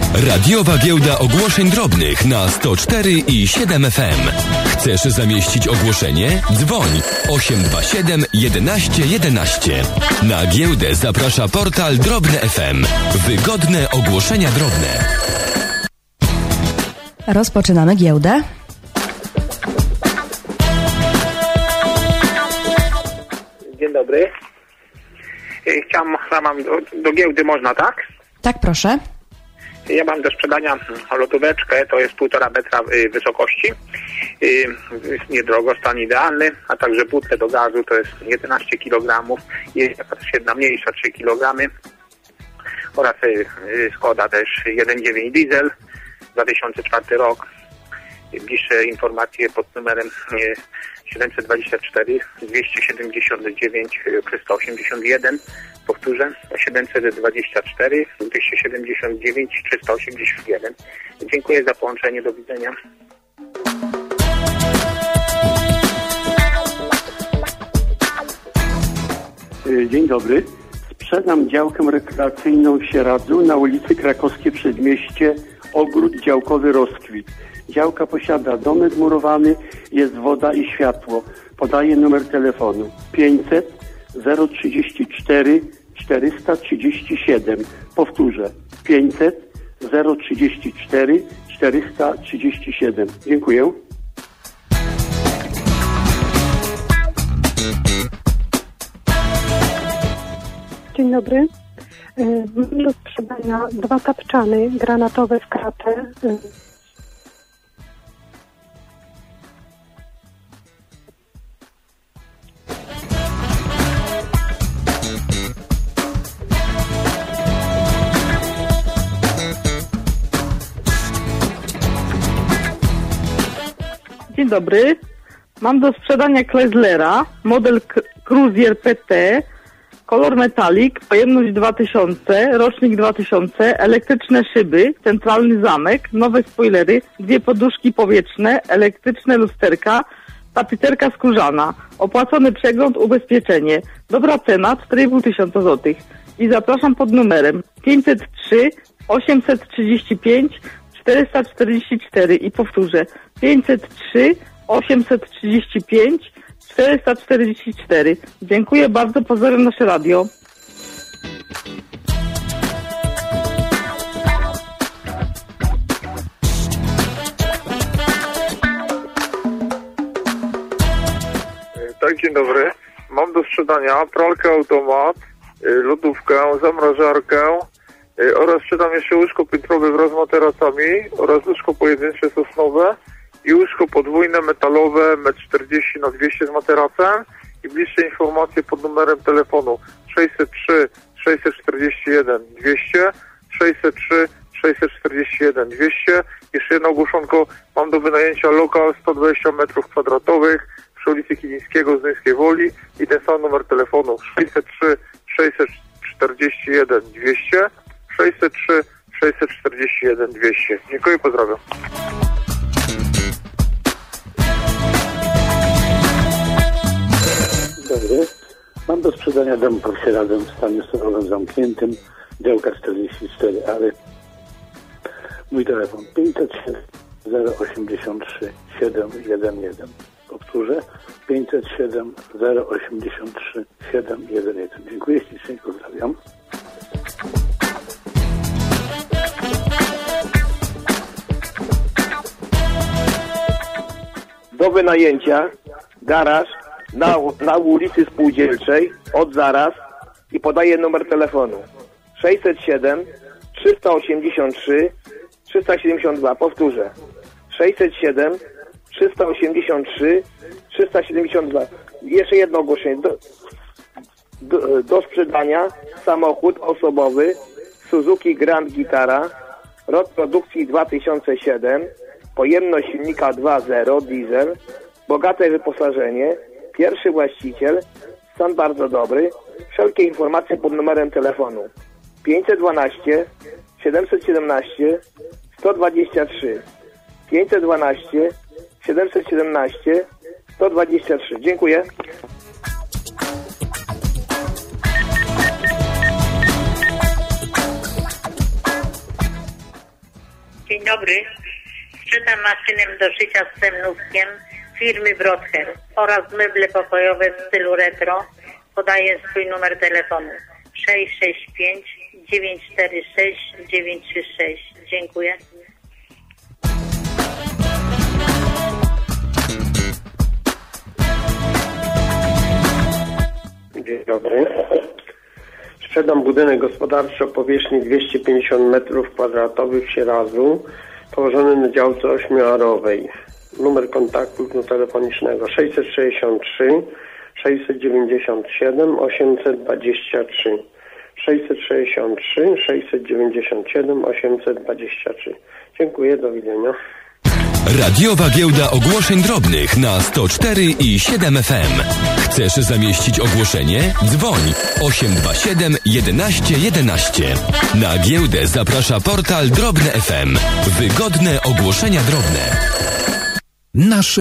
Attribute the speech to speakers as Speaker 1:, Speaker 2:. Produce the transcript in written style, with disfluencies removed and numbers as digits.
Speaker 1: Radiowa Giełda Ogłoszeń Drobnych na 104 i 7 FM. Chcesz zamieścić ogłoszenie? Dzwoń 827 11 11. Na giełdę zaprasza portal Drobne FM. Wygodne ogłoszenia drobne.
Speaker 2: Rozpoczynamy giełdę.
Speaker 3: Dzień dobry. Mam do giełdy można, tak?
Speaker 2: Tak, proszę.
Speaker 3: Ja mam do sprzedania lodóweczkę, to jest 1,5 metra wysokości. Jest niedrogo, stan idealny, a także butlę do gazu, to jest 11 kg. Jest jakaś jedna mniejsza, 3 kg. Oraz Skoda też 1.9 diesel, 2004 rok. Bliższe informacje pod numerem 724 279 381. Powtórzę, 724 279 381. Dziękuję za połączenie. Do widzenia.
Speaker 4: Dzień dobry. Sprzedam działkę rekreacyjną w Sieradzu na ulicy Krakowskie Przedmieście, ogród działkowy Rozkwit. Działka posiada domek murowany, jest woda i światło. Podaję numer telefonu 500 034 437. Powtórzę 500 034 437. Dziękuję.
Speaker 5: Dzień dobry. Mam do sprzedania 2 tapczany granatowe w kratę.
Speaker 6: Dzień dobry. Mam do sprzedania Chryslera, model Cruiser PT, kolor metalik, pojemność 2000, rocznik 2000, elektryczne szyby, centralny zamek, nowe spoilery, 2 poduszki powietrzne, elektryczne lusterka, tapicerka skórzana, opłacony przegląd, ubezpieczenie. Dobra cena 4500 zł. I zapraszam pod numerem 503 835 444 i powtórzę 503 835 444. Dziękuję bardzo, pozdrawiam nasze radio.
Speaker 7: Tak, dzień dobry. Mam do sprzedania pralkę automat, lodówkę, zamrażarkę oraz sprzedam jeszcze łóżko piętrowe wraz z materacami oraz łóżko pojedyncze sosnowe i łóżko podwójne metalowe 1,40 na 200 z materacem i bliższe informacje pod numerem telefonu 603 641 200 603 641 200. Jeszcze jedno ogłoszonko, mam do wynajęcia lokal 120 m2 przy ulicy Kilińskiego z Zduńskiej Woli i ten sam numer telefonu 603 641 200 603 641 200. Dziękuję, pozdrawiam.
Speaker 4: Dobry. Mam do sprzedania dom pod Sieradem w stanie sterowym zamkniętym, działka 44, ale mój telefon 507 083 711. Powtórzę 507 083 711. Dziękuję ślicznie, pozdrawiam.
Speaker 8: Do wynajęcia garaż na ulicy Spółdzielczej od zaraz i podaję numer telefonu 607 383 372. Powtórzę 607 383 372. Jeszcze jedno ogłoszenie. Do sprzedania samochód osobowy Suzuki Grand Vitara, rok produkcji 2007, pojemność silnika 2.0 diesel, bogate wyposażenie, pierwszy właściciel, stan bardzo dobry. Wszelkie informacje pod numerem telefonu 512 717 123 512 717 123. Dziękuję.
Speaker 9: Dzień dobry. Sprzedam maszynę do szycia z plemnówkiem firmy Brother oraz meble pokojowe w stylu retro. Podaję swój numer telefonu 665 946 936. Dziękuję.
Speaker 10: Dzień dobry. Sprzedam budynek gospodarczy o powierzchni 250 m2 w Sieradzu, położony na działce 8-arowej. Numer kontaktu telefonicznego 663 697 823. 663 697 823. Dziękuję, do widzenia.
Speaker 1: Radiowa Giełda Ogłoszeń Drobnych na 104 i 7 FM. Chcesz zamieścić ogłoszenie? Dzwoń 827 11 11. Na giełdę zaprasza portal Drobne FM. Wygodne ogłoszenia drobne.
Speaker 11: Nasz